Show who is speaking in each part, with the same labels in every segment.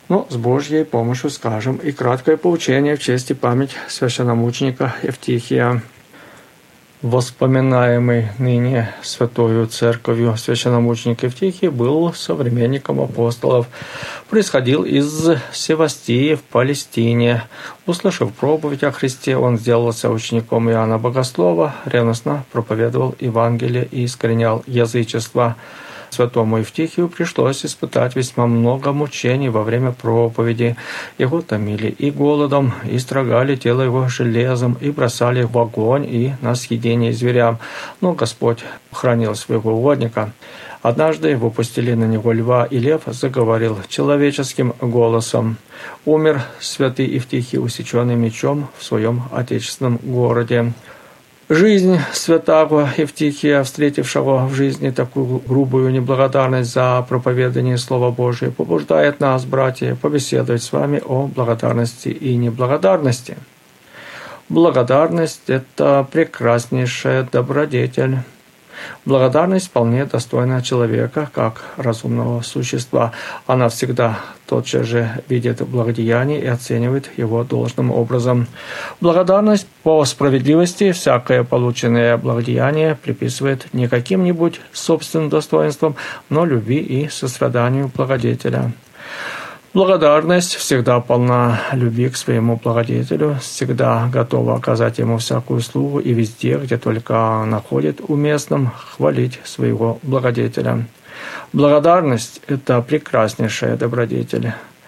Speaker 1: Но с Божьей помощью скажем и краткое поучение в честь и память священномученика Евтихия. Воспоминаемый ныне Святою Церковью священномученик Евтихий был современником апостолов. Происходил из Севастии в Палестине. Услышав проповедь о Христе, он сделался учеником Иоанна Богослова, ревностно проповедовал Евангелие и искоренял язычество. Святому Евтихию пришлось испытать весьма много мучений во время проповеди. Его томили и голодом, и строгали тело его железом, и бросали в огонь, и на съедение зверям. Но Господь хранил своего угодника. Однажды выпустили на него льва, и лев заговорил человеческим голосом. Умер святый Евтихий, усеченный мечом в своем отечественном городе. Жизнь святого Евтихия, встретившего в жизни такую грубую неблагодарность за проповедание Слова Божия, побуждает нас, братья, побеседовать с вами о благодарности и неблагодарности. Благодарность – это прекраснейшая добродетель. Благодарность вполне достойна человека, как разумного существа. Она всегда тотчас же видит благодеяние и оценивает его должным образом. Благодарность по справедливости всякое полученное благодеяние приписывает не каким-нибудь собственным достоинствам, но любви и состраданию благодетеля. Благодарность всегда полна любви к своему благодетелю, всегда готова оказать ему всякую услугу и везде, где только находит уместным, хвалить своего благодетеля. Благодарность – это прекраснейшая добродетель,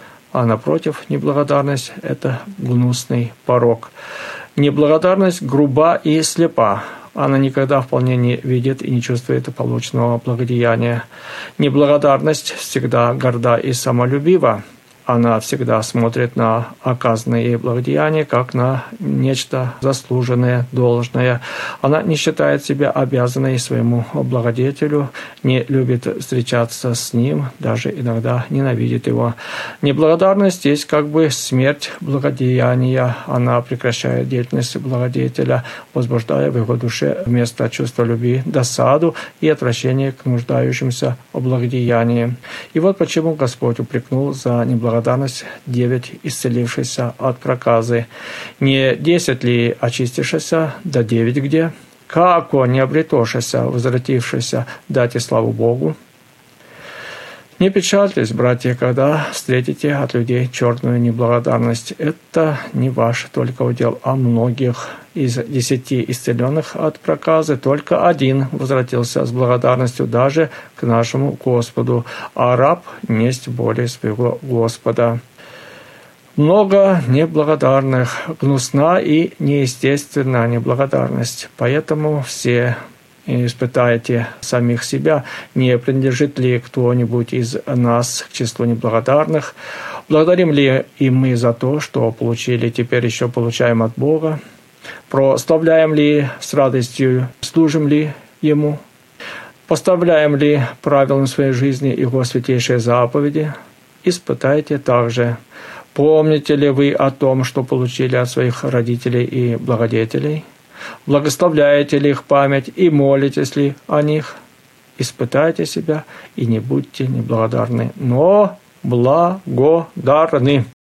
Speaker 1: а напротив, неблагодарность – это гнусный порок. Неблагодарность груба и слепа. Она никогда вполне не видит и не чувствует полученного благодеяния. Неблагодарность всегда горда и самолюбива. Она всегда смотрит на оказанные ей благодеяния, как на нечто заслуженное, должное. Она не считает себя обязанной своему благодетелю, не любит встречаться с ним, даже иногда ненавидит его. Неблагодарность есть как бы смерть благодеяния. Она прекращает деятельность благодетеля, возбуждая в его душе вместо чувства любви досаду и отвращение к нуждающимся в благодеянии. И вот почему Господь упрекнул за неблагодарность 9 исцелившихся от проказы. Не 10 ли очистившихся, да 9 где? Како не обретошися, возвратившися, дайте славу Богу. Не печальтесь, братья, когда встретите от людей черную неблагодарность. Это не ваш только удел, а многих. Из 10 исцеленных от проказы только 1 возвратился с благодарностью даже к нашему Господу, а раб несть более своего Господа. Много неблагодарных, гнусна и неестественна неблагодарность, поэтому все испытайте самих себя, не принадлежит ли кто-нибудь из нас к числу неблагодарных, благодарим ли и мы за то, что получили, теперь еще получаем от Бога, прославляем ли с радостью, служим ли Ему, поставляем ли правилам своей жизни Его святейшие заповеди, испытайте также, помните ли вы о том, что получили от своих родителей и благодетелей, благословляете ли их память и молитесь ли о них? Испытайте себя и не будьте неблагодарны, но благодарны.